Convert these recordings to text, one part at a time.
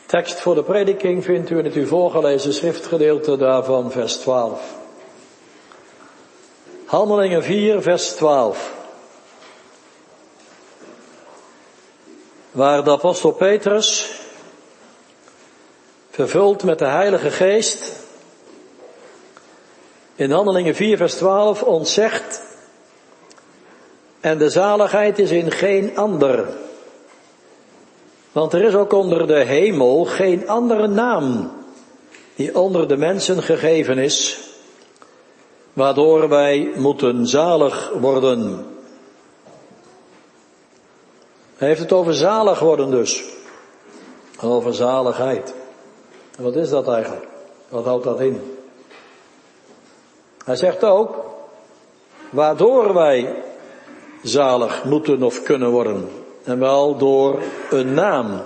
Tekst voor de prediking vindt u in het u voorgelezen schriftgedeelte daarvan, vers 12. Handelingen 4, vers 12. Waar de apostel Petrus, vervuld met de Heilige Geest, in Handelingen 4, vers 12 ons zegt: en de zaligheid is in geen ander. Want er is ook onder de hemel geen andere naam die onder de mensen gegeven is, waardoor wij moeten zalig worden. Hij heeft het over zalig worden dus. Over zaligheid. En wat is dat eigenlijk? Wat houdt dat in? Hij zegt ook, waardoor wij zalig moeten of kunnen worden. En wel door een naam.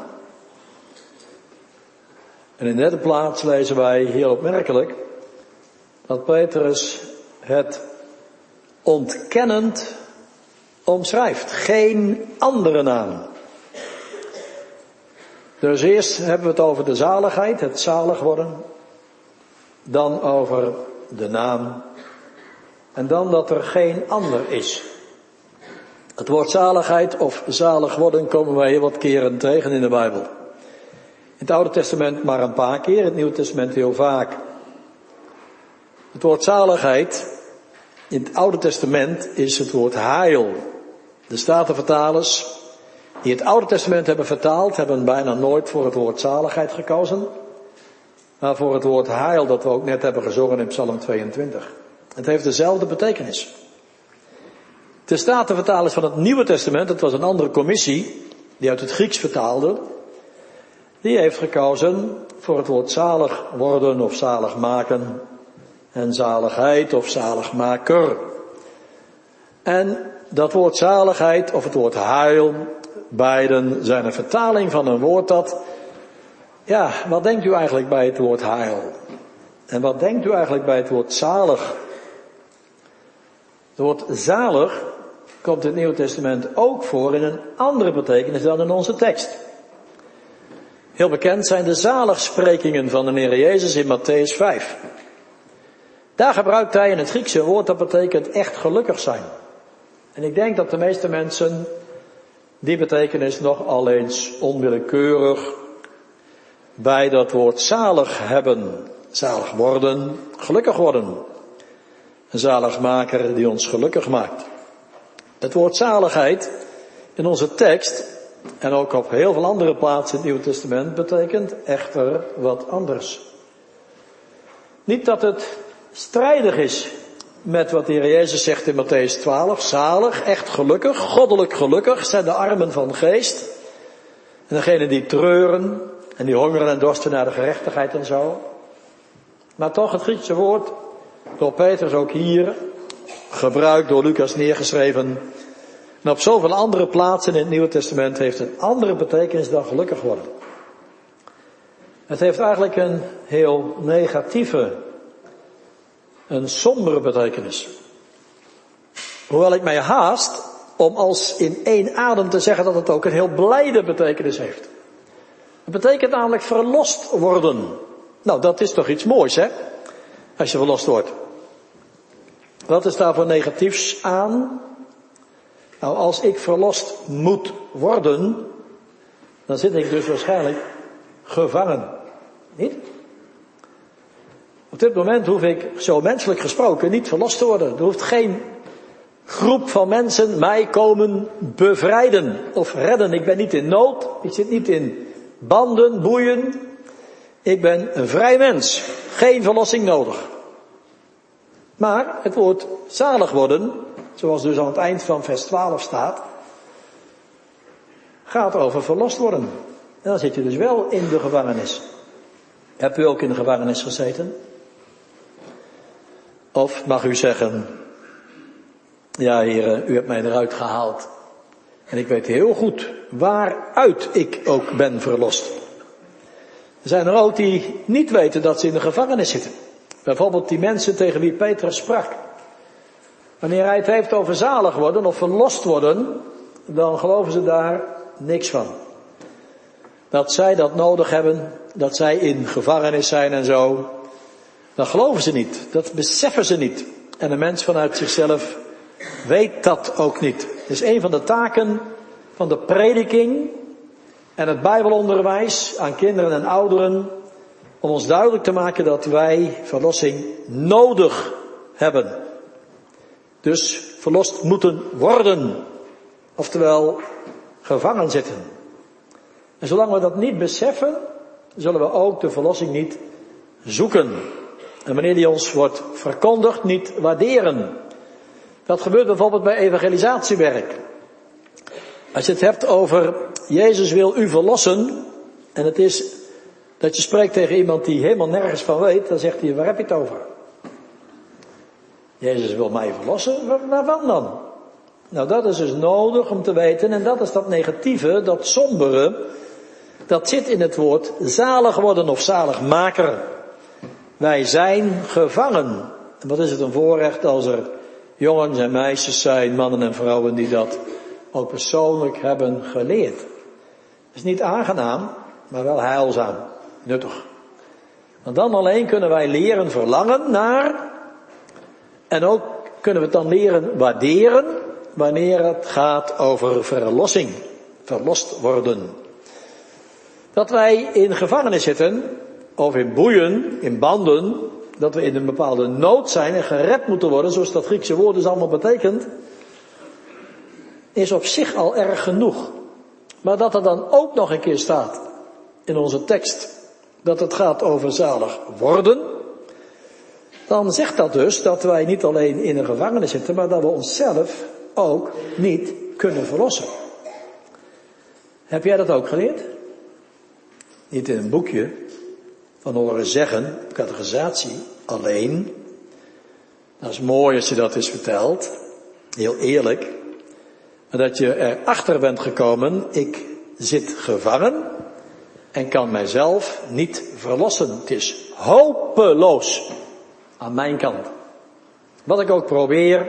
En in de derde plaats lezen wij heel opmerkelijk dat Petrus het ontkennend omschrijft. Geen andere naam. Dus eerst hebben we het over de zaligheid, het zalig worden. Dan over de naam. En dan dat er geen ander is. Het woord zaligheid of zalig worden komen wij heel wat keren tegen in de Bijbel. In het Oude Testament maar een paar keer, in het Nieuwe Testament heel vaak. Het woord zaligheid in het Oude Testament is het woord heil. De Statenvertalers die het Oude Testament hebben vertaald, hebben bijna nooit voor het woord zaligheid gekozen, maar voor het woord heil dat we ook net hebben gezongen in Psalm 22. Het heeft dezelfde betekenis. De Statenvertalers van het Nieuwe Testament, dat was een andere commissie die uit het Grieks vertaalde, die heeft gekozen voor het woord zalig worden of zalig maken en zaligheid of zaligmaker. En dat woord zaligheid of het woord heil, beiden zijn een vertaling van een woord dat, ja, wat denkt u eigenlijk bij het woord heil? En wat denkt u eigenlijk bij het woord zalig? Het woord zalig komt in het Nieuwe Testament ook voor in een andere betekenis dan in onze tekst. Heel bekend zijn de zaligsprekingen van de Heer Jezus in Mattheüs 5. Daar gebruikt hij in het Grieks een woord dat betekent echt gelukkig zijn. En ik denk dat de meeste mensen die betekenis nogal eens onwillekeurig bij dat woord zalig hebben. Zalig worden, gelukkig worden. Een zaligmaker die ons gelukkig maakt. Het woord zaligheid in onze tekst en ook op heel veel andere plaatsen in het Nieuwe Testament betekent echter wat anders. Niet dat het strijdig is met wat de Heer Jezus zegt in Mattheüs 12. Zalig, echt gelukkig, goddelijk gelukkig zijn de armen van geest. En degenen die treuren en die hongeren en dorsten naar de gerechtigheid en zo. Maar toch het Griekse woord, door Petrus ook hier, gebruikt door Lucas neergeschreven. En op zoveel andere plaatsen in het Nieuwe Testament heeft een andere betekenis dan gelukkig worden. Het heeft eigenlijk een heel negatieve, een sombere betekenis. Hoewel ik mij haast om als in één adem te zeggen dat het ook een heel blijde betekenis heeft. Het betekent namelijk verlost worden. Nou, dat is toch iets moois, hè? Als je verlost wordt. Wat is daar voor negatiefs aan? Nou, als ik verlost moet worden, dan zit ik dus waarschijnlijk gevangen. Niet? Op dit moment hoef ik, zo menselijk gesproken, niet verlost te worden. Er hoeft geen groep van mensen mij komen bevrijden of redden. Ik ben niet in nood, ik zit niet in banden, boeien. Ik ben een vrij mens, geen verlossing nodig. Maar het woord zalig worden, zoals dus aan het eind van vers 12 staat, gaat over verlost worden. En dan zit je dus wel in de gevangenis. Hebt u ook in de gevangenis gezeten? Of mag u zeggen, ja heren, u hebt mij eruit gehaald. En ik weet heel goed waaruit ik ook ben verlost. Er zijn er ook die niet weten dat ze in de gevangenis zitten. Bijvoorbeeld die mensen tegen wie Petrus sprak. Wanneer hij het heeft over zalig worden of verlost worden, dan geloven ze daar niks van. dat zij dat nodig hebben, dat zij in gevangenis zijn en zo. Dat geloven ze niet, dat beseffen ze niet. En een mens vanuit zichzelf weet dat ook niet. Het is een van de taken van de prediking en het Bijbelonderwijs aan kinderen en ouderen, om ons duidelijk te maken dat wij verlossing nodig hebben. Dus verlost moeten worden. Oftewel, gevangen zitten. En zolang we dat niet beseffen, zullen we ook de verlossing niet zoeken. En wanneer die ons wordt verkondigd, niet waarderen. Dat gebeurt bijvoorbeeld bij evangelisatiewerk. Als je het hebt over Jezus wil u verlossen, en het is dat je spreekt tegen iemand die helemaal nergens van weet, dan zegt hij, waar heb je het over? Jezus wil mij verlossen, waarvan dan? Nou, dat is dus nodig om te weten, en dat is dat negatieve, dat sombere, dat zit in het woord zalig worden of zaligmaker. Wij zijn gevangen. En wat is het een voorrecht als er jongens en meisjes zijn, mannen en vrouwen die dat ook persoonlijk hebben geleerd. Het is niet aangenaam, maar wel heilzaam, nuttig. Want dan alleen kunnen wij leren verlangen naar, en ook kunnen we het dan leren waarderen, wanneer het gaat over verlossing, verlost worden. Dat wij in gevangenis zitten, of in boeien, in banden, dat we in een bepaalde nood zijn en gered moeten worden, zoals dat Griekse woord dus allemaal betekent, is op zich al erg genoeg. Maar dat er dan ook nog een keer staat in onze tekst, dat het gaat over zalig worden, dan zegt dat dus dat wij niet alleen in een gevangenis zitten, maar dat we onszelf ook niet kunnen verlossen. Heb jij dat ook geleerd? Niet in een boekje van horen zeggen, catechisatie, alleen. Dat is mooi als je dat eens vertelt, heel eerlijk. Maar dat je erachter bent gekomen, ik zit gevangen en kan mijzelf niet verlossen. Het is hopeloos aan mijn kant. Wat ik ook probeer,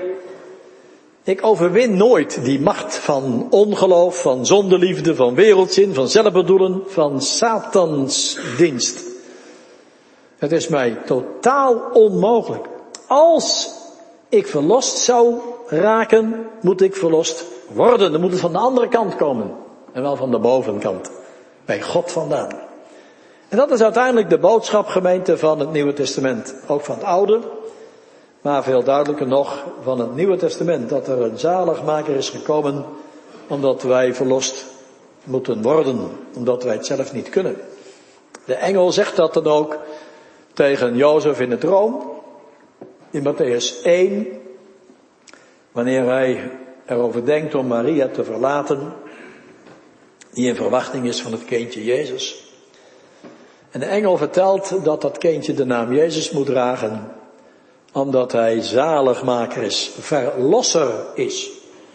ik overwin nooit die macht van ongeloof, van zondeliefde, van wereldzin, van zelfbedoelen, van Satans dienst. Het is mij totaal onmogelijk. Als ik verlost zou raken, moet ik verlost worden. Dan moet het van de andere kant komen. En wel van de bovenkant. Bij God vandaan. En dat is uiteindelijk de boodschap, gemeente, van het Nieuwe Testament. Ook van het Oude. Maar veel duidelijker nog van het Nieuwe Testament. Dat er een zaligmaker is gekomen. Omdat wij verlost moeten worden. Omdat wij het zelf niet kunnen. De engel zegt dat dan ook tegen Jozef in de droom. In Mattheüs 1. Wanneer hij erover denkt om Maria te verlaten. Die in verwachting is van het kindje Jezus. En de engel vertelt dat dat kindje de naam Jezus moet dragen. Omdat hij zaligmaker is. Verlosser is.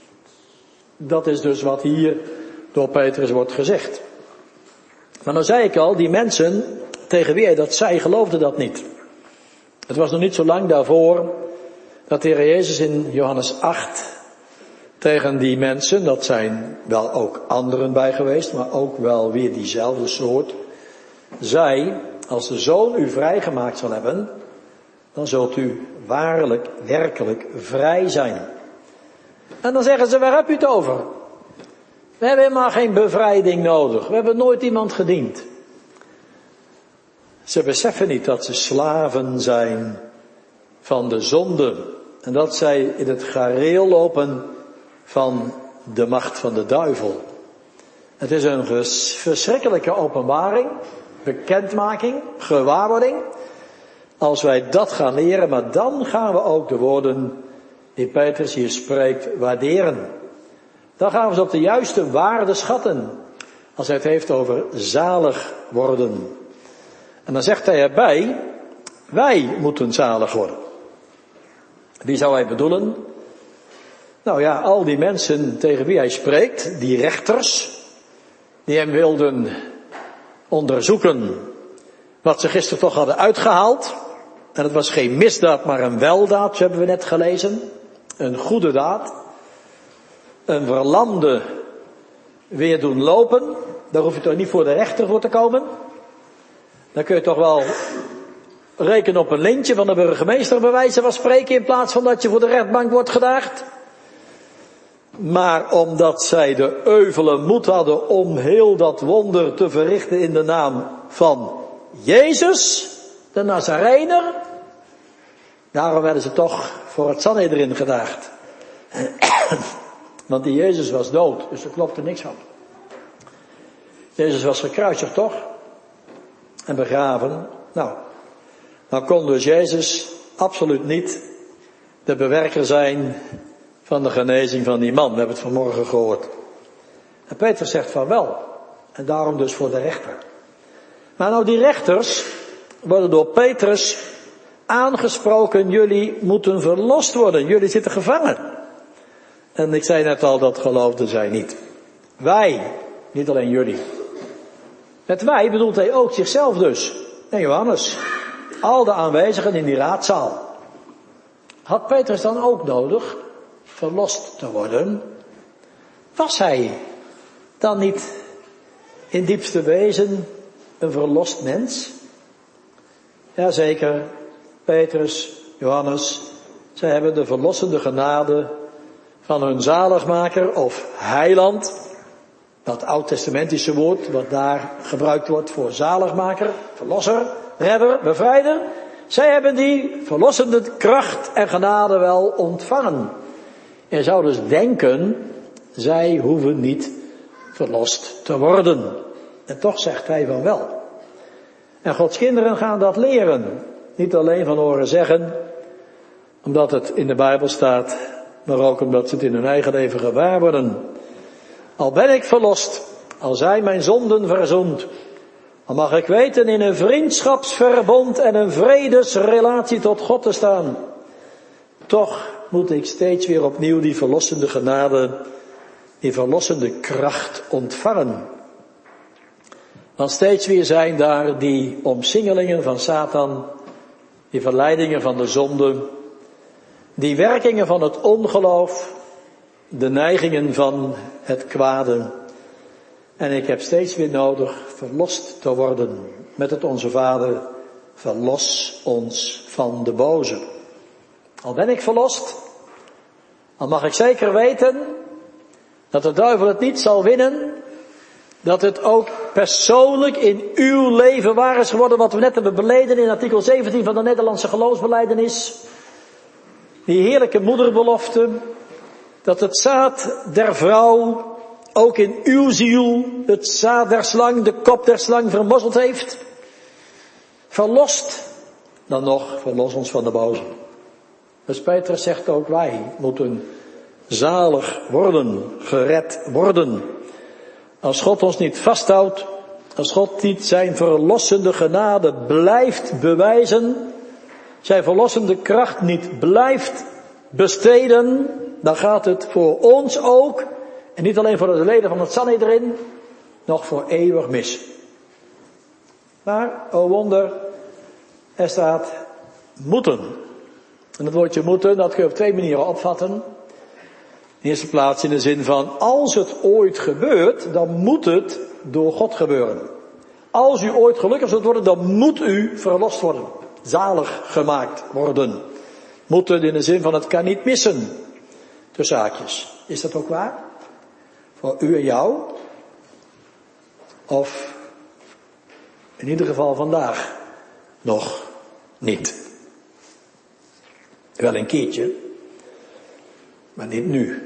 Dat is dus wat hier door Petrus wordt gezegd. Maar nou zei ik al, die mensen tegen wie hij dat zei, geloofden dat niet. Het was nog niet zo lang daarvoor dat de Heer Jezus in Johannes 8 tegen die mensen, dat zijn wel ook anderen bij geweest, maar ook wel weer diezelfde soort, zei, als de Zoon u vrijgemaakt zal hebben, dan zult u waarlijk, werkelijk vrij zijn. En dan zeggen ze, waar heb u het over? We hebben helemaal geen bevrijding nodig. We hebben nooit iemand gediend. Ze beseffen niet dat ze slaven zijn van de zonde. En dat zij in het gareel lopen van de macht van de duivel. Het is een verschrikkelijke openbaring, bekendmaking, gewaarwording. Als wij dat gaan leren, maar dan gaan we ook de woorden die Petrus hier spreekt waarderen. Dan gaan we ze op de juiste waarde schatten. Als hij het heeft over zalig worden. En dan zegt hij erbij, wij moeten zalig worden. Wie zou hij bedoelen? Nou ja, al die mensen tegen wie hij spreekt, die rechters, die hem wilden onderzoeken wat ze gisteren toch hadden uitgehaald. En het was geen misdaad, maar een weldaad, zo hebben we net gelezen. Een goede daad. Een verlamde weer doen lopen. Daar hoef je toch niet voor de rechter voor te komen. Dan kun je toch wel rekenen op een lintje van de burgemeester bij wijze van spreken, in plaats van dat je voor de rechtbank wordt gedaagd. Maar omdat zij de euvele moed hadden om heel dat wonder te verrichten in de naam van Jezus, de Nazarener, daarom werden ze toch voor het Sanhedrin gedaagd. Want die Jezus was dood, dus er klopte niks van. Jezus was gekruisigd toch? En begraven. Nou, dan kon dus Jezus absoluut niet de bewerker zijn van de genezing van die man. We hebben het vanmorgen gehoord. En Petrus zegt van wel. En daarom dus voor de rechter. Maar nou, die rechters worden door Petrus aangesproken. Jullie moeten verlost worden. Jullie zitten gevangen. En ik zei net al, dat geloofden zij niet. Wij, niet alleen jullie. Met wij bedoelt hij ook zichzelf dus. En Johannes. Al de aanwezigen in die raadzaal. Had Petrus dan ook nodig verlost te worden? Was hij dan niet in diepste wezen een verlost mens? Jazeker, Petrus, Johannes, zij hebben de verlossende genade van hun zaligmaker of heiland, dat oud-testamentische woord wat daar gebruikt wordt voor zaligmaker, verlosser, redder, bevrijder. Zij hebben die verlossende kracht en genade wel ontvangen. Je zou dus denken, zij hoeven niet verlost te worden. En toch zegt hij van wel. En Gods kinderen gaan dat leren. Niet alleen van horen zeggen, omdat het in de Bijbel staat, maar ook omdat ze het in hun eigen leven gewaar worden. Al ben ik verlost, al zijn mijn zonden verzoend, dan mag ik weten in een vriendschapsverbond en een vredesrelatie tot God te staan. Toch moet ik steeds weer opnieuw die verlossende genade, die verlossende kracht ontvangen. Want steeds weer zijn daar die omsingelingen van Satan, die verleidingen van de zonde, die werkingen van het ongeloof, de neigingen van het kwade. En ik heb steeds weer nodig verlost te worden met het Onze Vader, verlos ons van de boze. Al ben ik verlost, dan mag ik zeker weten dat de duivel het niet zal winnen, dat het ook persoonlijk in uw leven waar is geworden wat we net hebben beleden in artikel 17 van de Nederlandse geloofsbelijdenis. Die heerlijke moederbelofte, dat het zaad der vrouw ook in uw ziel het zaad der slang, de kop der slang vermorzeld heeft. Verlost, dan nog verlos ons van de boze. Dus Petrus zegt ook wij moeten zalig worden, gered worden. Als God ons niet vasthoudt, als God niet zijn verlossende genade blijft bewijzen, zijn verlossende kracht niet blijft besteden, dan gaat het voor ons ook, en niet alleen voor de leden van het Sanhedrin, nog voor eeuwig mis. Maar, o wonder, er staat moeten. En het woordje moeten, dat kun je op twee manieren opvatten. In de eerste plaats in de zin van, als het ooit gebeurt, dan moet het door God gebeuren. Als u ooit gelukkig zult worden, dan moet u verlost worden. Zalig gemaakt worden. Moeten in de zin van, het kan niet missen. Tussen haakjes. Is dat ook waar? Voor u en jou? Of in ieder geval vandaag nog niet. Wel een keertje, maar niet nu.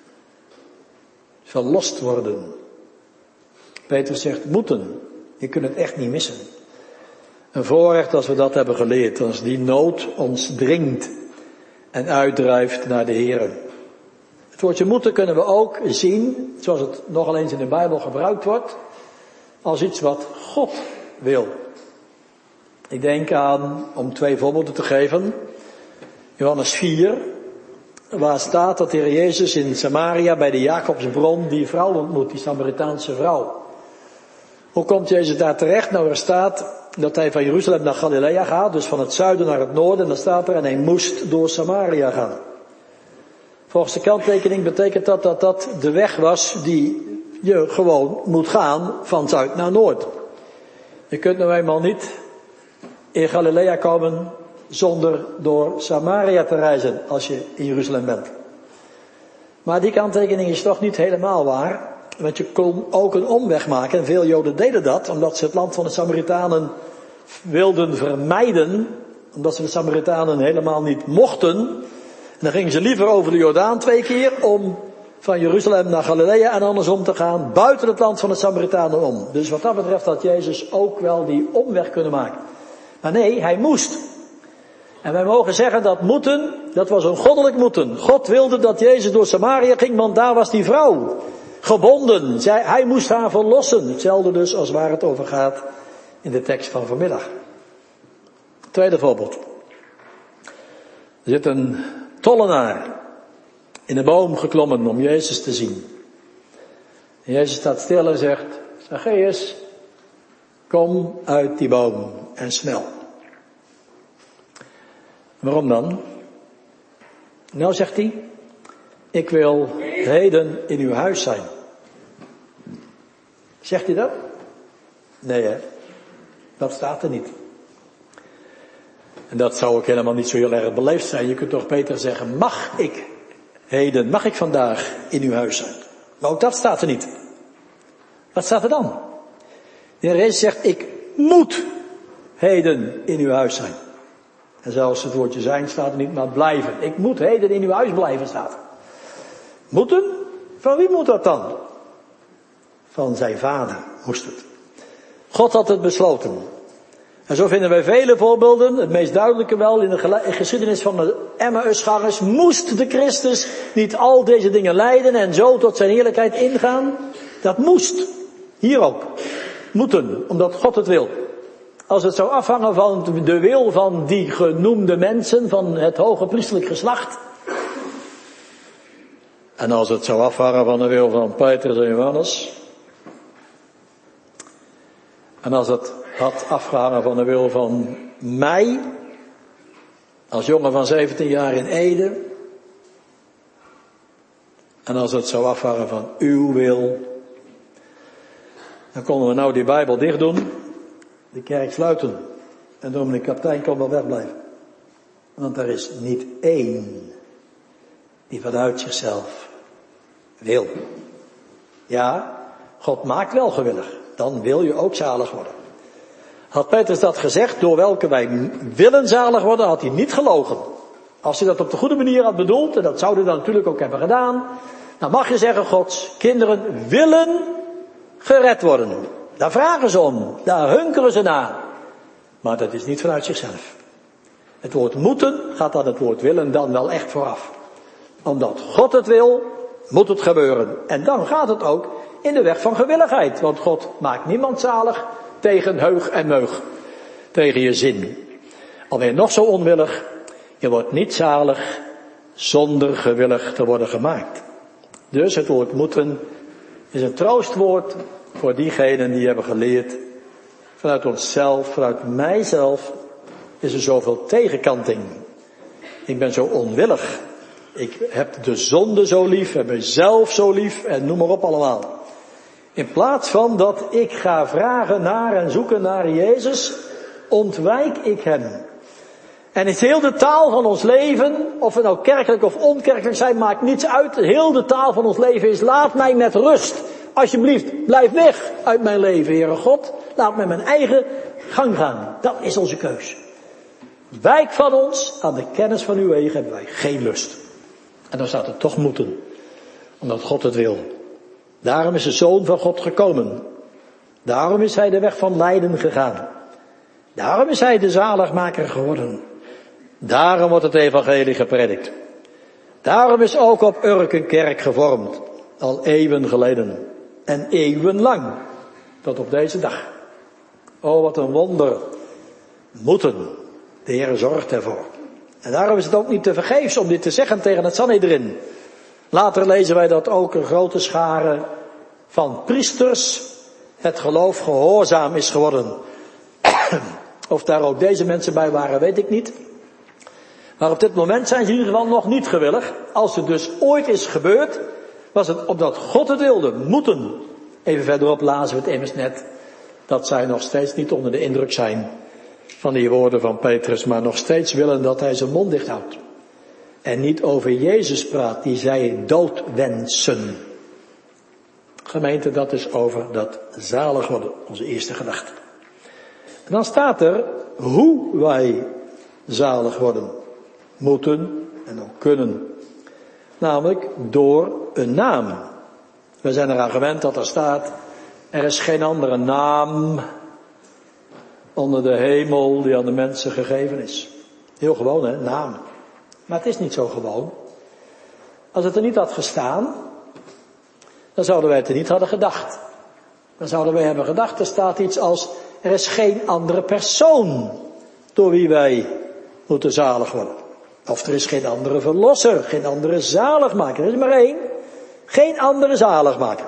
Verlost worden. Petrus zegt moeten. Je kunt het echt niet missen. Een voorrecht als we dat hebben geleerd, als die nood ons dringt en uitdrijft naar de Heer. Het woordje moeten kunnen we ook zien, zoals het nogal eens in de Bijbel gebruikt wordt, als iets wat God wil. Ik denk aan, om twee voorbeelden te geven, Johannes 4, waar staat dat de Heer Jezus in Samaria bij de Jacobsbron die vrouw ontmoet, die Samaritaanse vrouw. Hoe komt Jezus daar terecht? Nou, er staat dat hij van Jeruzalem naar Galilea gaat, dus van het zuiden naar het noorden, en dan staat er, en hij moest door Samaria gaan. Volgens de kanttekening betekent dat dat de weg was die je gewoon moet gaan van zuid naar noord. Je kunt nou eenmaal niet in Galilea komen zonder door Samaria te reizen als je in Jeruzalem bent. Maar die kanttekening is toch niet helemaal waar. Want je kon ook een omweg maken. En veel Joden deden dat, omdat ze het land van de Samaritanen wilden vermijden. Omdat ze de Samaritanen helemaal niet mochten. En dan gingen ze liever over de Jordaan 2 keer om van Jeruzalem naar Galilea en andersom te gaan. Buiten het land van de Samaritanen om. Dus wat dat betreft had Jezus ook wel die omweg kunnen maken. Maar nee, hij moest. En wij mogen zeggen dat moeten, dat was een goddelijk moeten. God wilde dat Jezus door Samaria ging, want daar was die vrouw gebonden. Hij moest haar verlossen. Hetzelfde dus als waar het over gaat in de tekst van vanmiddag. Tweede voorbeeld. Er zit een tollenaar in een boom geklommen om Jezus te zien. En Jezus staat stil en zegt, Zacchaeus, kom uit die boom en snel. Waarom dan? Nou, zegt hij, ik wil heden in uw huis zijn. Zegt hij dat? Nee, hè? Dat staat er niet. En dat zou ook helemaal niet zo heel erg beleefd zijn. Je kunt toch beter zeggen, mag ik vandaag in uw huis zijn? Maar ook dat staat er niet. Wat staat er dan? De Heer Jezus zegt, ik moet heden in uw huis zijn. En zelfs het woordje zijn staat er niet, maar blijven. Ik moet heden in uw huis blijven staat er. Moeten? Van wie moet dat dan? Van zijn vader moest het. God had het besloten. En zo vinden wij vele voorbeelden. Het meest duidelijke wel in de geschiedenis van de Emmausgangers. Moest de Christus niet al deze dingen lijden en zo tot zijn heerlijkheid ingaan? Dat moest. Hier ook. Moeten, omdat God het wil. Als het zou afhangen van de wil van die genoemde mensen, van het hoge priesterlijk geslacht. En als het zou afhangen van de wil van Petrus en Johannes. En als het had afgehangen van de wil van mij, als jongen van 17 jaar in Ede. En als het zou afhangen van uw wil, dan konden we nou die Bijbel dicht doen, de kerk sluiten en dominee Kaptein kon wel wegblijven. Want er is niet één die vanuit zichzelf wil. Ja, God maakt wel gewillig, dan wil je ook zalig worden. Had Petrus dat gezegd, door welke wij willen zalig worden, had hij niet gelogen. Als hij dat op de goede manier had bedoeld, en dat zou hij dan natuurlijk ook hebben gedaan, dan mag je zeggen, Gods kinderen willen gered worden. Daar vragen ze om, daar hunkeren ze naar. Maar dat is niet vanuit zichzelf. Het woord moeten gaat aan het woord willen dan wel echt vooraf. Omdat God het wil, moet het gebeuren. En dan gaat het ook in de weg van gewilligheid. Want God maakt niemand zalig tegen heug en meug. Tegen je zin. Alweer nog zo onwillig. Je wordt niet zalig zonder gewillig te worden gemaakt. Dus het woord moeten is een troostwoord voor diegenen die hebben geleerd. Vanuit onszelf, vanuit mijzelf is er zoveel tegenkanting. Ik ben zo onwillig. Ik heb de zonde zo lief, heb mezelf zo lief en noem maar op allemaal. In plaats van dat ik ga vragen naar en zoeken naar Jezus, ontwijk ik hem. En is heel de taal van ons leven, of we nou kerkelijk of onkerkelijk zijn, maakt niets uit. Heel de taal van ons leven is, laat mij met rust. Alsjeblieft, blijf weg uit mijn leven, Heere God. Laat mij mijn eigen gang gaan. Dat is onze keus. Wijk van ons, aan de kennis van uw wegen hebben wij geen lust. En dan staat het toch moeten. Omdat God het wil. Daarom is de Zoon van God gekomen. Daarom is hij de weg van lijden gegaan. Daarom is hij de zaligmaker geworden. Daarom wordt het evangelie gepredikt. Daarom is ook op Urk een kerk gevormd. Al eeuwen geleden. En eeuwenlang. Tot op deze dag. Oh, wat een wonder. Moeten. De Heer zorgt ervoor. En daarom is het ook niet te vergeefs om dit te zeggen tegen het Sanhedrin. Later lezen wij dat ook een grote schare van priesters het geloof gehoorzaam is geworden. Of daar ook deze mensen bij waren, weet ik niet. Maar op dit moment zijn ze in ieder geval nog niet gewillig. Als het dus ooit is gebeurd, was het omdat God het wilde, moeten. Even verderop lazen we het immers net, dat zij nog steeds niet onder de indruk zijn van die woorden van Petrus, maar nog steeds willen dat hij zijn mond dicht houdt. En niet over Jezus praat, die zij dood wensen. Gemeente, dat is over dat zalig worden, onze eerste gedachte. En dan staat er hoe wij zalig worden moeten en ook kunnen. Namelijk door een naam. We zijn eraan gewend dat er staat, er is geen andere naam onder de hemel die aan de mensen gegeven is. Heel gewoon, hè, naam. Maar het is niet zo gewoon. Als het er niet had gestaan, dan zouden wij het er niet hadden gedacht. Dan zouden wij hebben gedacht, er staat iets als, er is geen andere persoon door wie wij moeten zalig worden. Of er is geen andere verlosser, geen andere zaligmaker. Er is maar één, geen andere zaligmaker.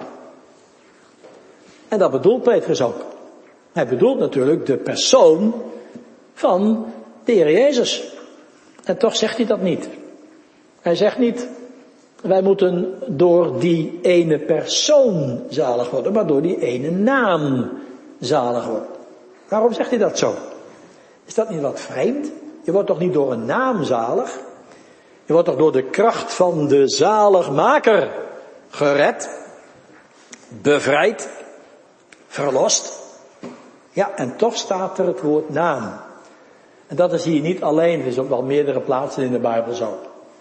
En dat bedoelt Petrus ook. Hij bedoelt natuurlijk de persoon van de Heer Jezus. En toch zegt hij dat niet. Hij zegt niet, wij moeten door die ene persoon zalig worden, maar door die ene naam zalig worden. Waarom zegt hij dat zo? Is dat niet wat vreemd? Je wordt toch niet door een naam zalig? Je wordt toch door de kracht van de zaligmaker gered, bevrijd, verlost? Ja, en toch staat er het woord naam. En dat is hier niet alleen, het is op wel meerdere plaatsen in de Bijbel zo.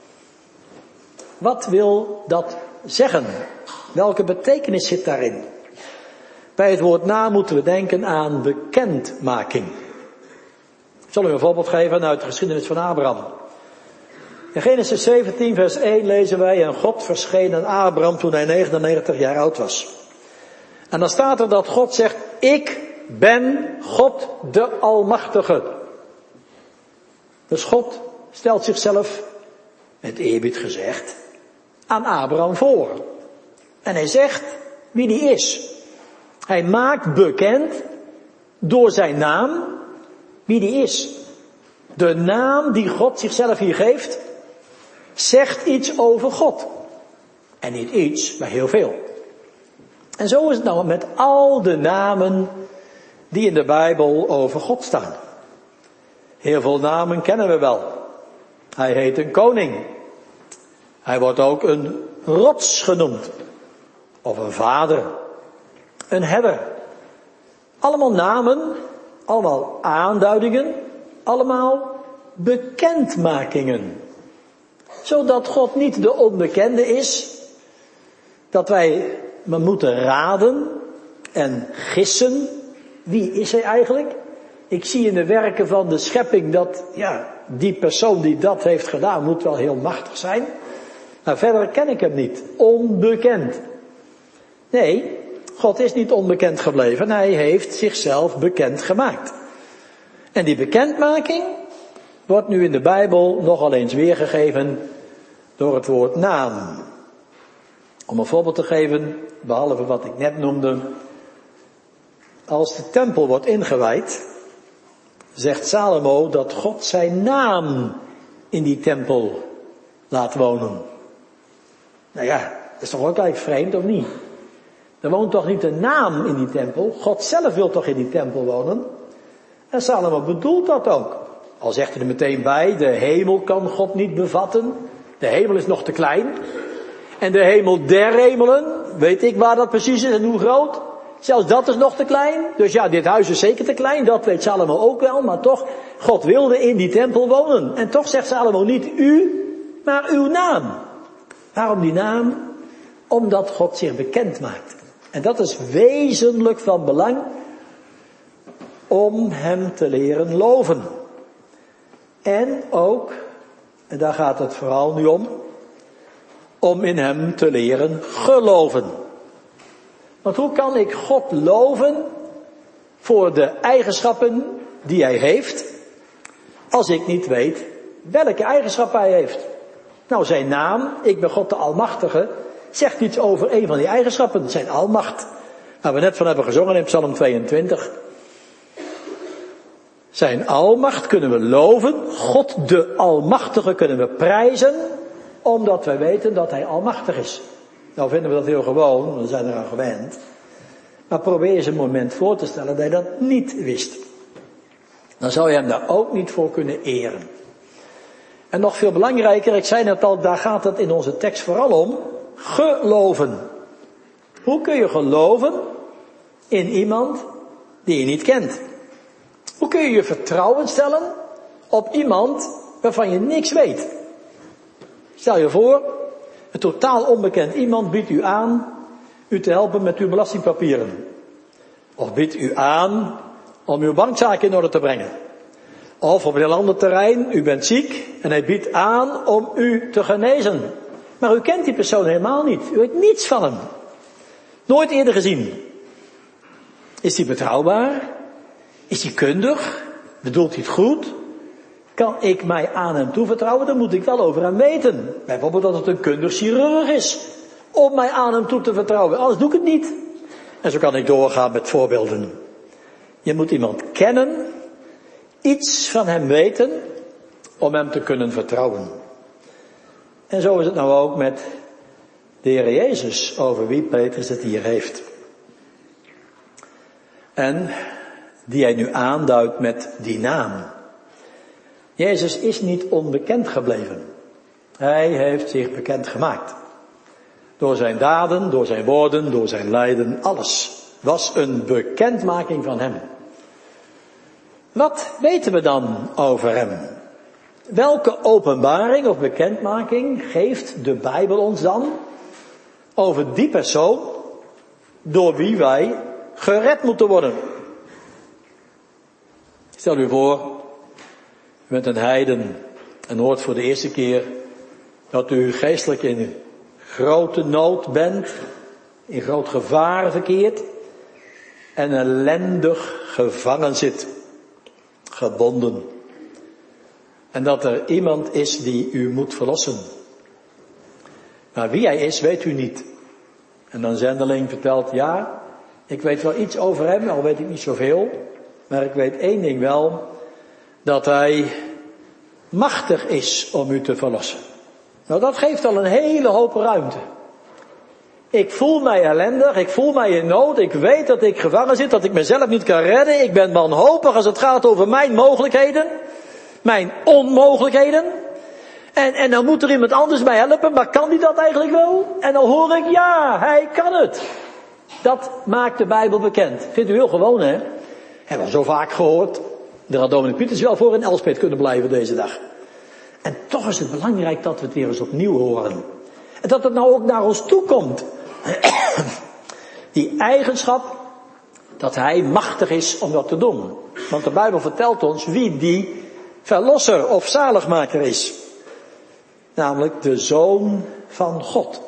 Wat wil dat zeggen? Welke betekenis zit daarin? Bij het woord naam moeten we denken aan bekendmaking. Ik zal u een voorbeeld geven uit de geschiedenis van Abraham. In Genesis 17 vers 1 lezen wij, en God verscheen aan Abraham toen hij 99 jaar oud was. En dan staat er dat God zegt, ik ben God de Almachtige. Dus God stelt zichzelf, met eerbied gezegd, aan Abraham voor. En hij zegt wie die is. Hij maakt bekend door zijn naam wie die is. De naam die God zichzelf hier geeft, zegt iets over God. En niet iets, maar heel veel. En zo is het nou met al de namen die in de Bijbel over God staan. Heel veel namen kennen we wel. Hij heet een koning. Hij wordt ook een rots genoemd. Of een vader. Een herder. Allemaal namen, allemaal aanduidingen, allemaal bekendmakingen. Zodat God niet de onbekende is, dat wij maar moeten raden en gissen. Wie is hij eigenlijk? Ik zie in de werken van de schepping dat, die persoon die dat heeft gedaan moet wel heel machtig zijn. Maar verder ken ik hem niet. Onbekend. Nee, God is niet onbekend gebleven. Hij heeft zichzelf bekend gemaakt. En die bekendmaking wordt nu in de Bijbel nogal eens weergegeven door het woord naam. Om een voorbeeld te geven, behalve wat ik net noemde. Als de tempel wordt ingewijd, zegt Salomo dat God zijn naam in die tempel laat wonen. Nou ja, dat is toch ook eigenlijk vreemd, of niet? Er woont toch niet een naam in die tempel? God zelf wil toch in die tempel wonen? En Salomo bedoelt dat ook. Al zegt hij er meteen bij, de hemel kan God niet bevatten. De hemel is nog te klein. En de hemel der hemelen, weet ik waar dat precies is en hoe groot? Zelfs dat is nog te klein. Dus ja, dit huis is zeker te klein, dat weet Salomo ook wel. Maar toch, God wilde in die tempel wonen. En toch zegt Salomo niet u, maar uw naam. Waarom die naam? Omdat God zich bekend maakt. En dat is wezenlijk van belang om hem te leren loven. En ook, en daar gaat het vooral nu om in hem te leren geloven. Want hoe kan ik God loven voor de eigenschappen die hij heeft, als ik niet weet welke eigenschappen hij heeft? Nou, zijn naam, ik ben God de Almachtige, zegt iets over een van die eigenschappen, zijn almacht. Waar we net van hebben gezongen in Psalm 22. Zijn almacht kunnen we loven, God de Almachtige kunnen we prijzen, omdat wij weten dat hij almachtig is. Nou vinden we dat heel gewoon, we zijn eraan gewend. Maar probeer eens een moment voor te stellen dat je dat niet wist. Dan zou je hem daar ook niet voor kunnen eren. En nog veel belangrijker, ik zei net al, daar gaat het in onze tekst vooral om. Geloven. Hoe kun je geloven in iemand die je niet kent? Hoe kun je je vertrouwen stellen op iemand waarvan je niks weet? Stel je voor, een totaal onbekend iemand biedt u aan u te helpen met uw belastingpapieren. Of biedt u aan om uw bankzaken in orde te brengen. Of op een heel ander terrein, u bent ziek en hij biedt aan om u te genezen. Maar u kent die persoon helemaal niet. U weet niets van hem. Nooit eerder gezien. Is hij betrouwbaar? Is hij kundig? Bedoelt hij het goed? Kan ik mij aan hem toevertrouwen? Dan moet ik wel over hem weten. Bijvoorbeeld dat het een kundig chirurg is. Om mij aan hem toe te vertrouwen. Anders doe ik het niet. En zo kan ik doorgaan met voorbeelden. Je moet iemand kennen. Iets van hem weten. Om hem te kunnen vertrouwen. En zo is het nou ook met de Heer Jezus. Over wie Petrus het hier heeft. En die hij nu aanduidt met die naam. Jezus is niet onbekend gebleven. Hij heeft zich bekend gemaakt. Door zijn daden, door zijn woorden, door zijn lijden, alles was een bekendmaking van hem. Wat weten we dan over hem? Welke openbaring of bekendmaking geeft de Bijbel ons dan over die persoon door wie wij gered moeten worden? Stel u voor, u bent een heiden en hoort voor de eerste keer dat u geestelijk in grote nood bent, in groot gevaar verkeert en ellendig gevangen zit, gebonden. En dat er iemand is die u moet verlossen. Maar wie hij is, weet u niet. En dan zendeling vertelt, ja, ik weet wel iets over hem, al weet ik niet zoveel. Maar ik weet één ding wel, dat hij machtig is om u te verlossen. Nou, dat geeft al een hele hoop ruimte. Ik voel mij ellendig, ik voel mij in nood, ik weet dat ik gevangen zit, dat ik mezelf niet kan redden. Ik ben wanhopig als het gaat over mijn mogelijkheden, mijn onmogelijkheden. En dan moet er iemand anders mij helpen, maar kan die dat eigenlijk wel? En dan hoor ik, ja, hij kan het. Dat maakt de Bijbel bekend. Vindt u heel gewoon, hè? Hebben we zo vaak gehoord. Daar had dominee Pieters wel voor in Elspet kunnen blijven deze dag. En toch is het belangrijk dat we het weer eens opnieuw horen. En dat het nou ook naar ons toe komt. Die eigenschap dat hij machtig is om dat te doen. Want de Bijbel vertelt ons wie die verlosser of zaligmaker is. Namelijk de Zoon van God.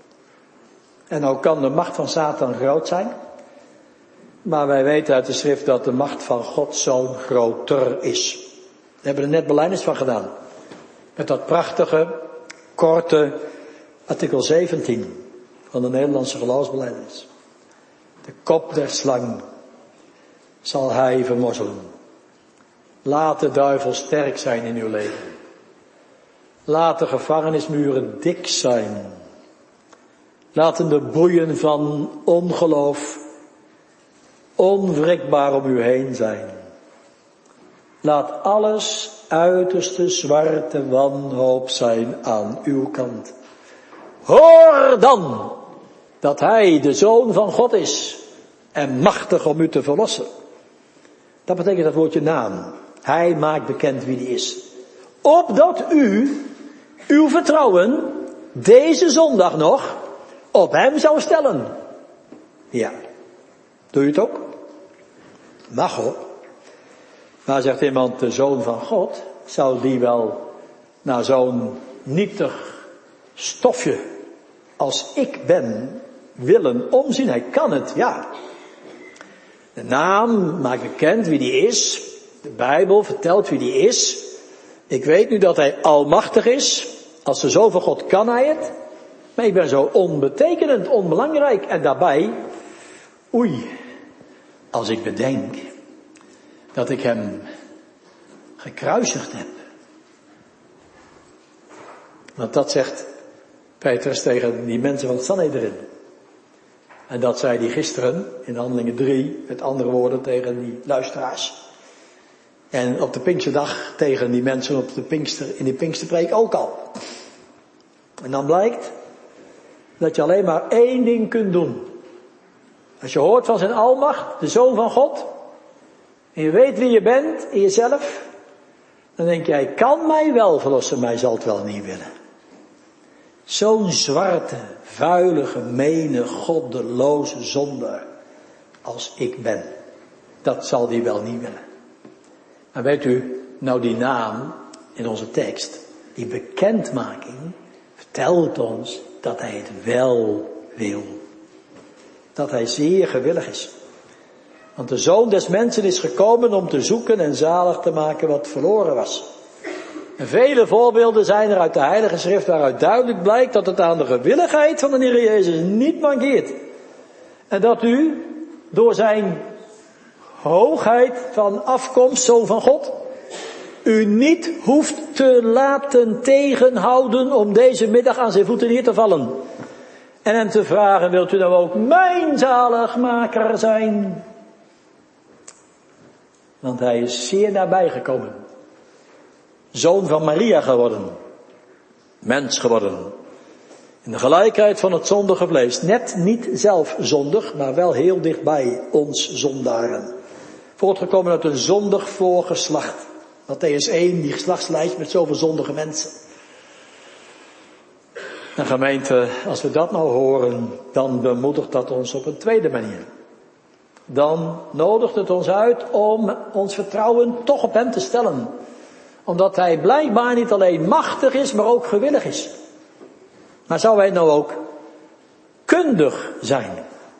En nou kan de macht van Satan groot zijn. Maar wij weten uit de schrift dat de macht van Gods Zoon groter is. We hebben er net belijdenis van gedaan. Met dat prachtige, korte artikel 17 van de Nederlandse geloofsbelijdenis. De kop der slang zal hij vermorzelen. Laat de duivel sterk zijn in uw leven. Laat de gevangenismuren dik zijn. Laten de boeien van ongeloof onwrikbaar om u heen zijn. Laat alles uiterste zwarte wanhoop zijn aan uw kant. Hoor dan dat hij de Zoon van God is en machtig om u te verlossen. Dat betekent dat woordje naam. Hij maakt bekend wie die is. Opdat u uw vertrouwen deze zondag nog op hem zou stellen. Ja. Doe je het ook? Mag hoor. Maar zegt iemand, de Zoon van God, zou die wel naar zo'n nietig stofje als ik ben willen omzien? Hij kan het, ja. De naam maakt bekend wie die is. De Bijbel vertelt wie die is. Ik weet nu dat hij almachtig is. Als de Zoon van God kan hij het. Maar ik ben zo onbetekenend, onbelangrijk. En daarbij, oei, als ik bedenk dat ik hem gekruisigd heb. Want dat zegt Petrus tegen die mensen van het Sanhedrin. En dat zei hij gisteren in Handelingen 3 met andere woorden tegen die luisteraars. En op de Pinksterdag tegen die mensen in die Pinksterpreek ook al. En dan blijkt dat je alleen maar één ding kunt doen. Als je hoort van zijn almacht, de Zoon van God, en je weet wie je bent in jezelf, dan denk je, hij kan mij wel verlossen, maar hij zal het wel niet willen. Zo'n zwarte, vuile, gemene, goddeloze zondaar als ik ben, dat zal hij wel niet willen. Maar weet u, nou die naam in onze tekst, die bekendmaking, vertelt ons dat hij het wel wil. Dat hij zeer gewillig is. Want de Zoon des Mensen is gekomen om te zoeken en zalig te maken wat verloren was. En vele voorbeelden zijn er uit de Heilige Schrift waaruit duidelijk blijkt dat het aan de gewilligheid van de Heer Jezus niet mankeert. En dat u door zijn hoogheid van afkomst, Zoon van God, u niet hoeft te laten tegenhouden om deze middag aan zijn voeten neer te vallen. En hem te vragen, wilt u nou ook mijn zaligmaker zijn? Want hij is zeer nabij gekomen. Zoon van Maria geworden. Mens geworden. In de gelijkheid van het zondige vlees. Net niet zelf zondig, maar wel heel dichtbij ons zondaren. Voortgekomen uit een zondig voorgeslacht. Mattheüs 1, die geslachtslijst met zoveel zondige mensen. En gemeente, als we dat nou horen, dan bemoedigt dat ons op een tweede manier. Dan nodigt het ons uit om ons vertrouwen toch op hem te stellen. Omdat hij blijkbaar niet alleen machtig is, maar ook gewillig is. Maar zou hij nou ook kundig zijn?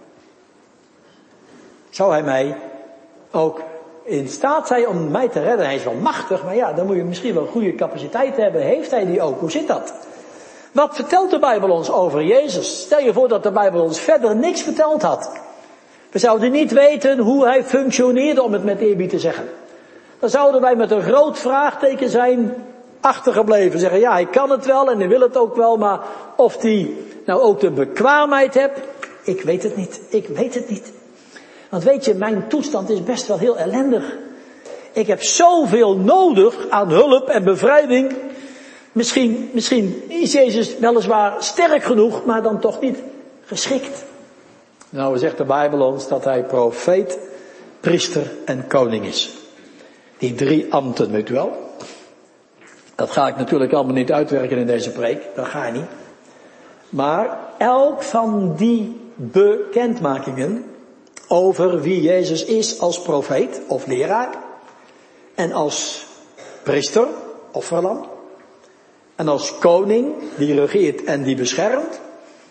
Zou hij mij ook in staat zijn om mij te redden? Hij is wel machtig, maar ja, dan moet je misschien wel goede capaciteit hebben. Heeft hij die ook? Hoe zit dat? Wat vertelt de Bijbel ons over Jezus? Stel je voor dat de Bijbel ons verder niks verteld had. We zouden niet weten hoe hij functioneerde, om het met eerbied te zeggen. Dan zouden wij met een groot vraagteken zijn achtergebleven. Zeggen, ja, hij kan het wel en hij wil het ook wel, maar of hij nou ook de bekwaamheid hebt, ik weet het niet. Ik weet het niet. Want weet je, mijn toestand is best wel heel ellendig. Ik heb zoveel nodig aan hulp en bevrijding. Misschien is Jezus weliswaar sterk genoeg, maar dan toch niet geschikt. Nou, zegt de Bijbel ons dat hij profeet, priester en koning is. Die 3 ambten, weet u wel. Dat ga ik natuurlijk allemaal niet uitwerken in deze preek. Dat ga niet. Maar elk van die bekendmakingen over wie Jezus is als profeet of leraar. En als priester, offerlam. En als koning die regeert en die beschermt.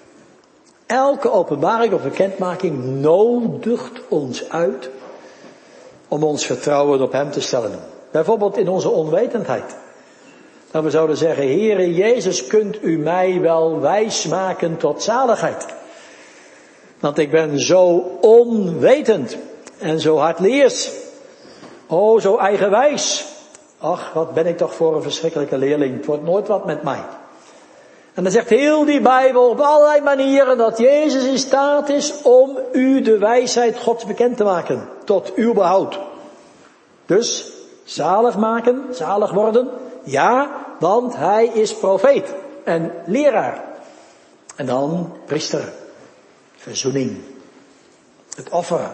Elke openbaring of bekendmaking nodigt ons uit om ons vertrouwen op hem te stellen. Bijvoorbeeld in onze onwetendheid. Dat we zouden zeggen, Heere Jezus, kunt u mij wel wijs maken tot zaligheid. Want ik ben zo onwetend en zo hardleers. Oh, zo eigenwijs. Ach, wat ben ik toch voor een verschrikkelijke leerling. Het wordt nooit wat met mij. En dan zegt heel die Bijbel op allerlei manieren dat Jezus in staat is om u de wijsheid Gods bekend te maken. Tot uw behoud. Dus, zalig maken, zalig worden. Ja, want hij is profeet en leraar. En dan priester. Verzoening. Het offer.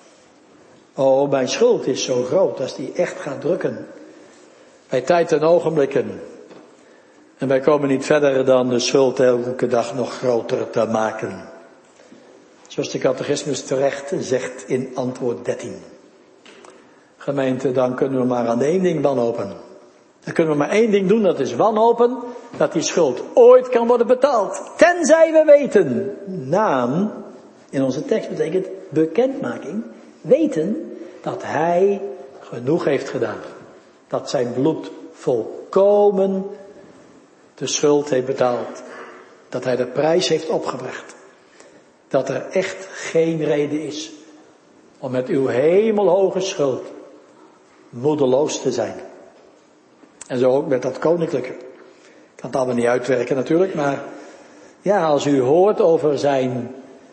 Oh, mijn schuld is zo groot als die echt gaat drukken. Bij tijd en ogenblikken. En wij komen niet verder dan de schuld elke dag nog groter te maken. Zoals de catechismus terecht zegt in antwoord 13. Gemeente, dan kunnen we maar aan één ding wanhopen. Dan kunnen we maar één ding doen, dat is wanhopen, dat die schuld ooit kan worden betaald. Tenzij we weten, naam, in onze tekst betekent bekendmaking, weten dat hij genoeg heeft gedaan. Dat zijn bloed volkomen de schuld heeft betaald. Dat hij de prijs heeft opgebracht. Dat er echt geen reden is om met uw hemelhoge schuld moedeloos te zijn. En zo ook met dat koninklijke. Ik kan het allemaal niet uitwerken natuurlijk, maar ja, als u hoort over zijn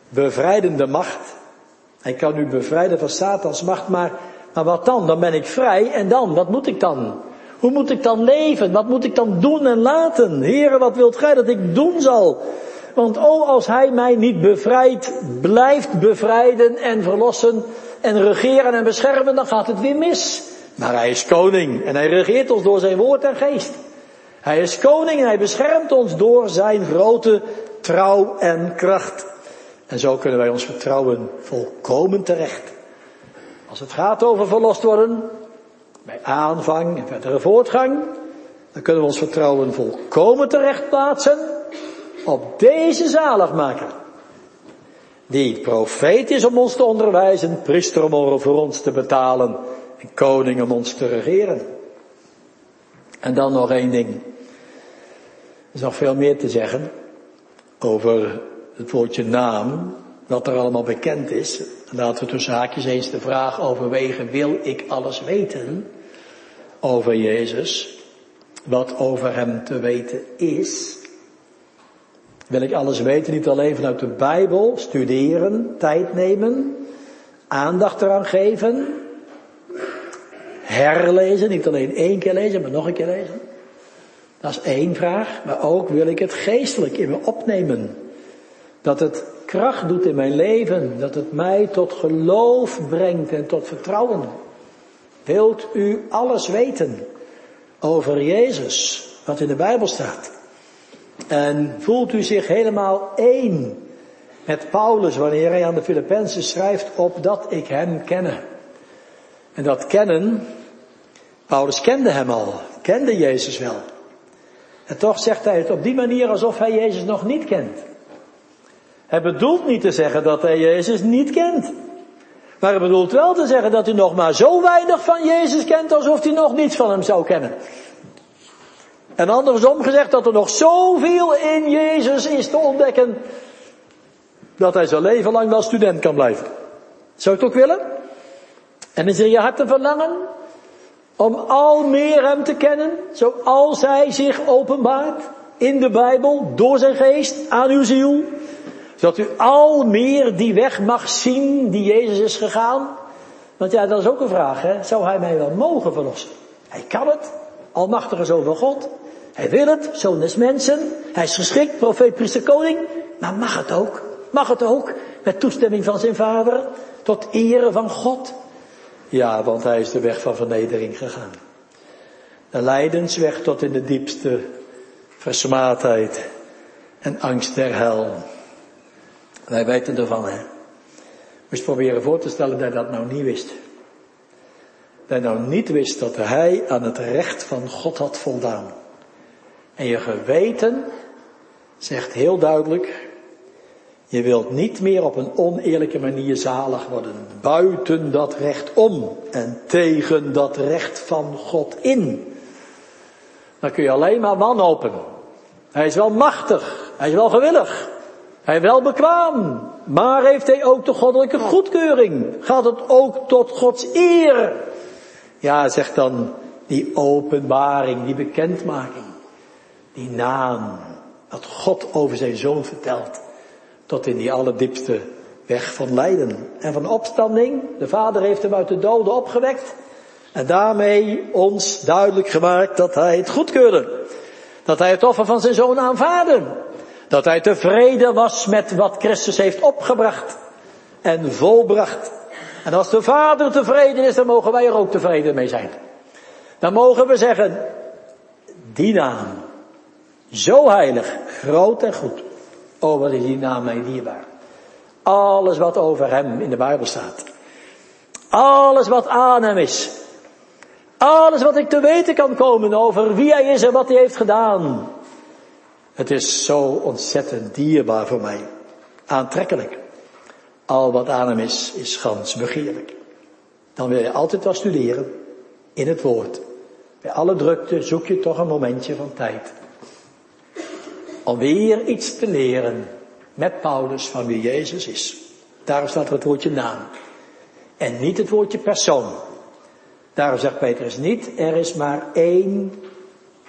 bevrijdende macht. Hij kan u bevrijden van Satans macht, maar wat dan? Dan ben ik vrij en dan? Wat moet ik dan? Hoe moet ik dan leven? Wat moet ik dan doen en laten? Heere, wat wilt gij dat ik doen zal? Want als hij mij niet bevrijdt, blijft bevrijden en verlossen en regeren en beschermen, dan gaat het weer mis. Maar hij is koning en hij regeert ons door zijn woord en geest. Hij is koning en hij beschermt ons door zijn grote trouw en kracht. En zo kunnen wij ons vertrouwen volkomen terecht. Als het gaat over verlost worden, bij aanvang en verdere voortgang, dan kunnen we ons vertrouwen volkomen terecht plaatsen op deze zaligmaker. Die profeet is om ons te onderwijzen, priester om voor ons te betalen en koning om ons te regeren. En dan nog één ding. Er is nog veel meer te zeggen over het woordje naam, wat er allemaal bekend is. Laten we tussen haakjes eens de vraag overwegen, wil ik alles weten over Jezus, wat over hem te weten is? Wil ik alles weten, niet alleen vanuit de Bijbel, studeren, tijd nemen, aandacht eraan geven, herlezen, niet alleen 1 keer lezen, maar nog een keer lezen. Dat is 1 vraag, maar ook wil ik het geestelijk in me opnemen. Dat het kracht doet in mijn leven, dat het mij tot geloof brengt en tot vertrouwen. Wilt u alles weten over Jezus, wat in de Bijbel staat? En voelt u zich helemaal één met Paulus wanneer hij aan de Filippenzen schrijft, opdat ik hem kenne. En dat kennen, Paulus kende hem al, kende Jezus wel. En toch zegt hij het op die manier alsof hij Jezus nog niet kent. Hij bedoelt niet te zeggen dat hij Jezus niet kent. Maar hij bedoelt wel te zeggen dat hij nog maar zo weinig van Jezus kent alsof hij nog niets van hem zou kennen. En andersom gezegd dat er nog zoveel in Jezus is te ontdekken, dat hij zijn leven lang wel student kan blijven. Zou je het ook willen? En is er je hart een verlangen om al meer hem te kennen, zoals hij zich openbaart in de Bijbel, door zijn geest, aan uw ziel? Zodat u al meer die weg mag zien die Jezus is gegaan. Want ja, dat is ook een vraag, hè. Zou hij mij wel mogen verlossen? Hij kan het, almachtige zoon van God. Hij wil het, zoon des mensen. Hij is geschikt, profeet, priester, koning. Maar mag het ook? Mag het ook? Met toestemming van zijn vader, tot ere van God. Ja, want hij is de weg van vernedering gegaan. De lijdensweg tot in de diepste versmaadheid en angst der hel. Wij weten ervan, hè. Moest proberen voor te stellen dat hij dat nou niet wist. Dat hij nou niet wist dat hij aan het recht van God had voldaan. En je geweten zegt heel duidelijk, je wilt niet meer op een oneerlijke manier zalig worden. Buiten dat recht om en tegen dat recht van God in. Dan kun je alleen maar wanhopen. Hij is wel machtig, hij is wel gewillig. Hij is wel bekwaam, maar heeft hij ook de goddelijke goedkeuring? Gaat het ook tot Gods eer? Ja, zegt dan die openbaring, die bekendmaking, die naam, wat God over zijn zoon vertelt, tot in die allerdiepste weg van lijden en van opstanding. De Vader heeft hem uit de doden opgewekt en daarmee ons duidelijk gemaakt dat hij het goedkeurde. Dat hij het offer van zijn zoon aanvaarde. Dat hij tevreden was met wat Christus heeft opgebracht en volbracht. En als de Vader tevreden is, dan mogen wij er ook tevreden mee zijn. Dan mogen we zeggen, die naam, zo heilig, groot en goed. Oh, wat is die naam mij dierbaar. Alles wat over hem in de Bijbel staat. Alles wat aan hem is. Alles wat ik te weten kan komen over wie hij is en wat hij heeft gedaan. Het is zo ontzettend dierbaar voor mij. Aantrekkelijk. Al wat aan hem is gans begeerlijk. Dan wil je altijd wel studeren in het woord. Bij alle drukte zoek je toch een momentje van tijd. Om weer iets te leren met Paulus van wie Jezus is. Daarom staat er het woordje naam. En niet het woordje persoon. Daarom zegt Petrus niet, er is maar één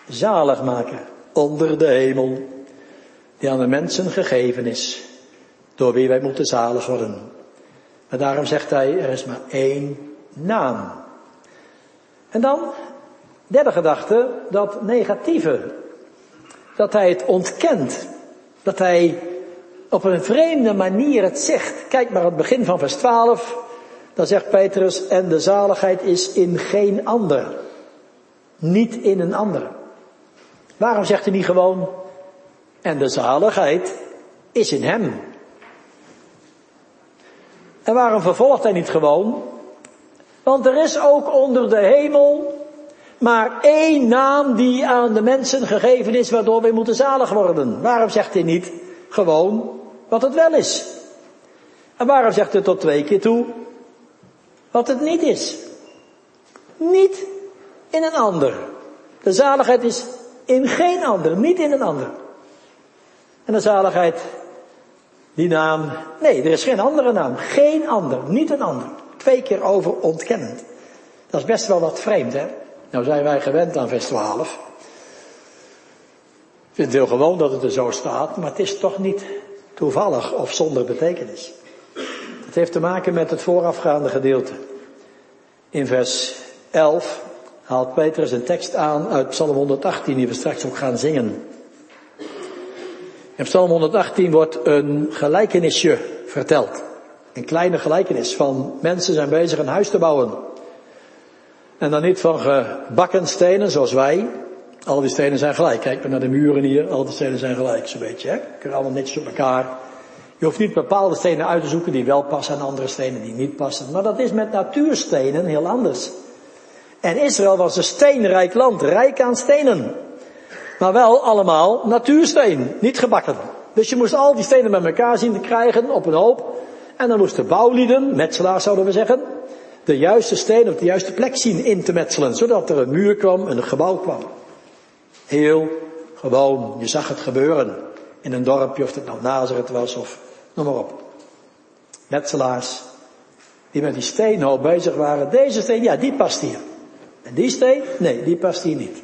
zaligmaker onder de hemel, die aan de mensen gegeven is. door wie wij moeten zalig worden. Maar daarom zegt hij, er is maar één naam. En dan, derde gedachte, dat negatieve. Dat hij het ontkent. Dat hij op een vreemde manier het zegt. Kijk maar aan het begin van vers 12. Dan zegt Petrus, en de zaligheid is in geen ander. Niet in een ander. Waarom zegt hij niet gewoon, en de zaligheid is in hem? En waarom vervolgt hij niet gewoon? Want er is ook onder de hemel maar één naam die aan de mensen gegeven is, waardoor wij moeten zalig worden. Waarom zegt hij niet gewoon wat het wel is? En waarom zegt hij tot 2 keer toe wat het niet is? Niet in een ander. De zaligheid is in geen ander, niet in een ander. En de zaligheid, die naam, nee, er is geen andere naam. Geen ander, niet een ander. 2 keer over ontkennend. Dat is best wel wat vreemd, hè? Nou zijn wij gewend aan vers 12. Ik vind het heel gewoon dat het er zo staat, maar het is toch niet toevallig of zonder betekenis. Het heeft te maken met het voorafgaande gedeelte. In vers 11 haalt Petrus een tekst aan uit Psalm 118, die we straks ook gaan zingen. In Psalm 118 wordt een gelijkenisje verteld. Een kleine gelijkenis van mensen zijn bezig een huis te bouwen. En dan niet van gebakken stenen zoals wij. Al die stenen zijn gelijk. Kijk maar naar de muren hier. Al die stenen zijn gelijk zo'n beetje. Hè? Kunnen allemaal netjes op elkaar. Je hoeft niet bepaalde stenen uit te zoeken die wel passen en andere stenen die niet passen. Maar dat is met natuurstenen heel anders. En Israël was een steenrijk land. Rijk aan stenen. Maar wel allemaal natuursteen. Niet gebakken. Dus je moest al die stenen met elkaar zien te krijgen op een hoop. En dan moesten bouwlieden, metselaars zouden we zeggen, de juiste steen op de juiste plek zien in te metselen. Zodat er een muur kwam en een gebouw kwam. Heel gewoon. Je zag het gebeuren. In een dorpje, of het nou Nazareth was of noem maar op. Metselaars die met die steenhoop bezig waren. Deze steen, ja, die past hier. En die steen, nee, die past hier niet.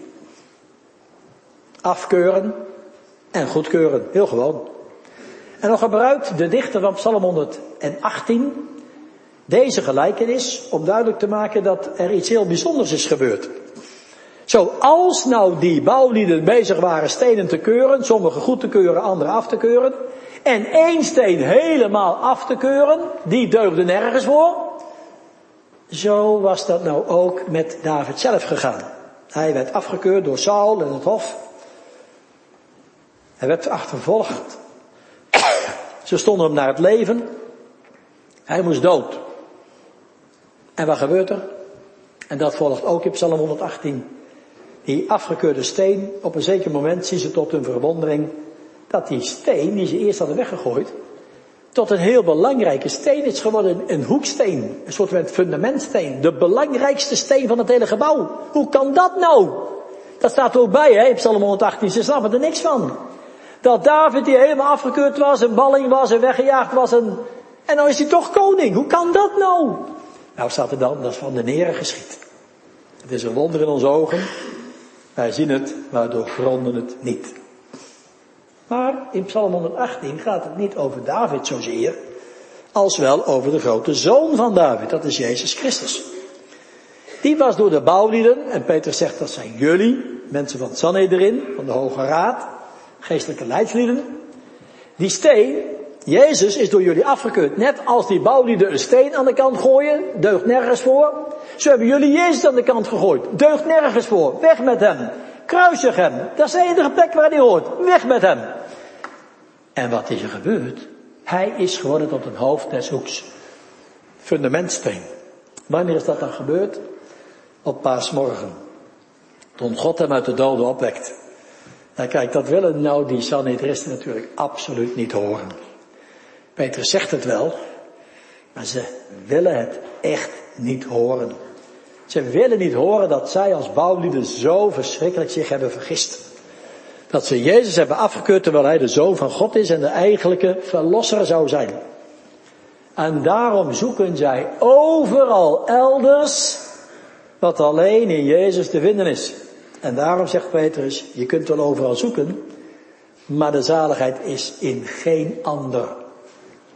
Afkeuren en goedkeuren. Heel gewoon. En dan gebruikt de dichter van Psalm 118 deze gelijkenis om duidelijk te maken dat er iets heel bijzonders is gebeurd. Zoals nou die bouwlieden bezig waren stenen te keuren, sommige goed te keuren, andere af te keuren, en één steen helemaal af te keuren, die deugde nergens voor. Zo was dat nou ook met David zelf gegaan. Hij werd afgekeurd door Saul en het hof. Hij werd achtervolgd. Ze stonden hem naar het leven. Hij moest dood. En wat gebeurt er? En dat volgt ook in Psalm 118. Die afgekeurde steen, op een zeker moment zien ze tot hun verwondering dat die steen, die ze eerst hadden weggegooid, tot een heel belangrijke steen is geworden. Een hoeksteen, een soort van fundamentsteen. De belangrijkste steen van het hele gebouw. Hoe kan dat nou? Dat staat er ook bij, hè, in Psalm 118. Ze snappen er niks van. Dat David, die helemaal afgekeurd was, een balling was en weggejaagd was, en nou is hij toch koning. Hoe kan dat nou? Nou staat er dan, dat is van de Heere geschied. Het is een wonder in onze ogen. Wij zien het, maar doorgronden het niet. Maar in Psalm 118 gaat het niet over David zozeer, als wel over de grote zoon van David, dat is Jezus Christus. Die was door de bouwlieden, en Petrus zegt dat zijn jullie, mensen van het Sanhedrin, van de Hoge Raad, geestelijke leidslieden. Die steen, Jezus, is door jullie afgekeurd. Net als die bouwlieden een steen aan de kant gooien, deugt nergens voor. Zo hebben jullie Jezus aan de kant gegooid, deugt nergens voor. Weg met hem, kruisig hem, dat is de enige plek waar hij hoort. Weg met hem. En wat is er gebeurd? Hij is geworden tot een hoofd des hoeks. Fundamentsteen. Wanneer is dat dan gebeurd? Op Paasmorgen. Toen God hem uit de doden opwekt. Nou kijk, dat willen nou die Sanhedristen natuurlijk absoluut niet horen. Petrus zegt het wel, maar ze willen het echt niet horen. Ze willen niet horen dat zij als bouwlieden zo verschrikkelijk zich hebben vergist. Dat ze Jezus hebben afgekeurd terwijl hij de Zoon van God is en de eigenlijke verlosser zou zijn. En daarom zoeken zij overal elders wat alleen in Jezus te vinden is. En daarom zegt Petrus, je kunt wel overal zoeken, maar de zaligheid is in geen ander.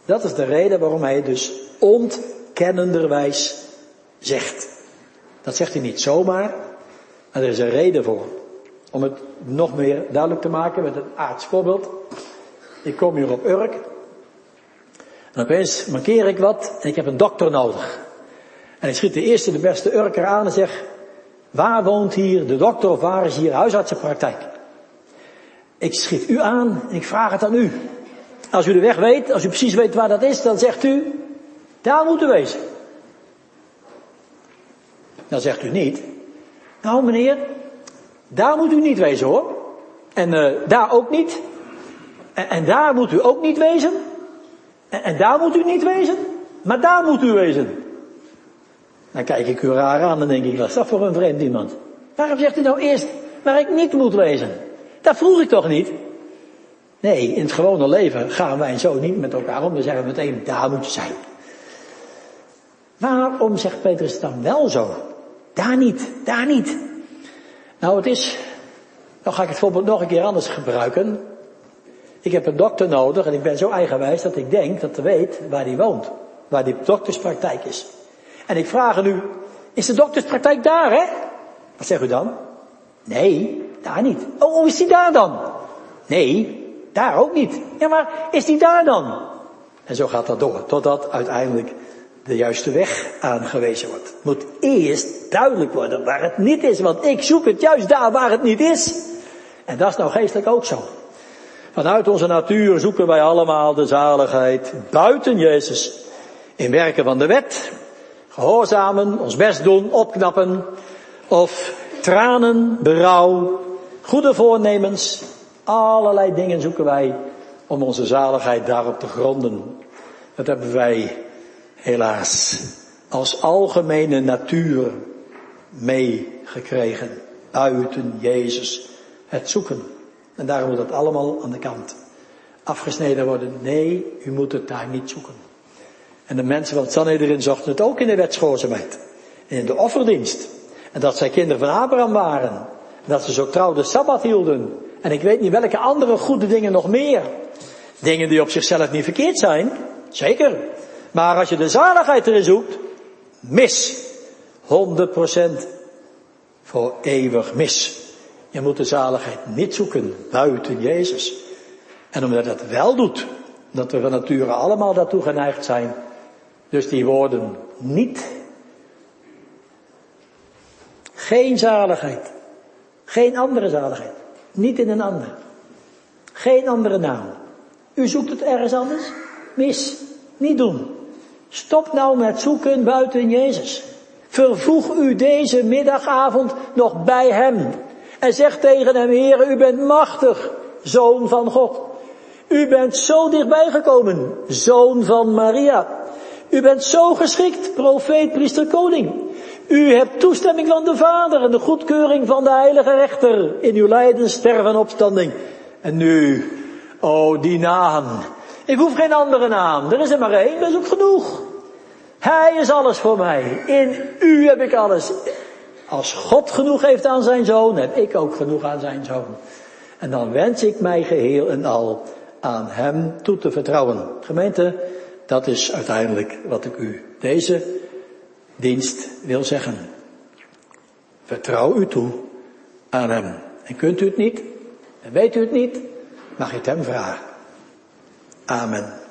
Dat is de reden waarom hij dus ontkennenderwijs zegt. Dat zegt hij niet zomaar, maar er is een reden voor. Om het nog meer duidelijk te maken met een aards voorbeeld. Ik kom hier op Urk. En opeens markeer ik wat en ik heb een dokter nodig. En ik schiet de eerste, de beste Urker aan en zeg: waar woont hier de dokter of waar is hier huisartsenpraktijk? Ik schiet u aan en ik vraag het aan u. Als u de weg weet, als u precies weet waar dat is, dan zegt u: daar moet u wezen. Dan zegt u niet: nou meneer, daar moet u niet wezen hoor. En daar ook niet. En daar moet u ook niet wezen. En daar moet u niet wezen. Maar daar moet u wezen. Dan kijk ik u raar aan en denk ik: wat is dat voor een vreemd iemand? Waarom zegt u nou eerst waar ik niet moet wezen? Dat vroeg ik toch niet? Nee, in het gewone leven gaan wij zo niet met elkaar om. Dan zeggen we meteen: daar moet je zijn. Waarom zegt Petrus het dan wel zo? Daar niet, daar niet. Nou dan ga ik het voorbeeld nog een keer anders gebruiken. Ik heb een dokter nodig en ik ben zo eigenwijs dat ik denk dat hij weet waar hij woont. Waar die dokterspraktijk is. En ik vraag aan u: is de dokterspraktijk daar, hè? Wat zegt u dan? Nee, daar niet. Oh, is die daar dan? Nee, daar ook niet. Ja, maar is die daar dan? En zo gaat dat door, totdat uiteindelijk de juiste weg aangewezen wordt. Het moet eerst duidelijk worden waar het niet is, want ik zoek het juist daar waar het niet is. En dat is nou geestelijk ook zo. Vanuit onze natuur zoeken wij allemaal de zaligheid buiten Jezus. In werken van de wet, gehoorzamen, ons best doen, opknappen, of tranen, berouw, goede voornemens. Allerlei dingen zoeken wij om onze zaligheid daarop te gronden. Dat hebben wij helaas als algemene natuur meegekregen. Buiten Jezus het zoeken. En daarom moet dat allemaal aan de kant afgesneden worden. Nee, u moet het daar niet zoeken. En de mensen van het Sanhedrin zochten het ook in de wetsgehoorzaamheid. En in de offerdienst. En dat zij kinderen van Abraham waren. En dat ze zo trouw de Sabbat hielden. En ik weet niet welke andere goede dingen nog meer. Dingen die op zichzelf niet verkeerd zijn. Zeker. Maar als je de zaligheid erin zoekt, mis. 100% voor eeuwig mis. Je moet de zaligheid niet zoeken buiten Jezus. En omdat dat wel doet, dat we van nature allemaal daartoe geneigd zijn. Dus die woorden niet. Geen zaligheid. Geen andere zaligheid. Niet in een ander. Geen andere naam. U zoekt het ergens anders? Mis. Niet doen. Stop nou met zoeken buiten Jezus. Vervoeg u deze middagavond nog bij hem. En zeg tegen hem: Heere, u bent machtig, Zoon van God. U bent zo dichtbij gekomen, Zoon van Maria. U bent zo geschikt, profeet, priester, koning. U hebt toestemming van de Vader en de goedkeuring van de heilige rechter in uw lijden, sterven en opstanding. En nu, die naam. Ik hoef geen andere naam, er is er maar één, dat is ook genoeg. Hij is alles voor mij, in u heb ik alles. Als God genoeg heeft aan zijn Zoon, heb ik ook genoeg aan zijn Zoon. En dan wens ik mij geheel en al aan hem toe te vertrouwen. Gemeente, dat is uiteindelijk wat ik u deze dienst wil zeggen. Vertrouw u toe aan hem. En kunt u het niet, en weet u het niet, mag je het hem vragen. Amen.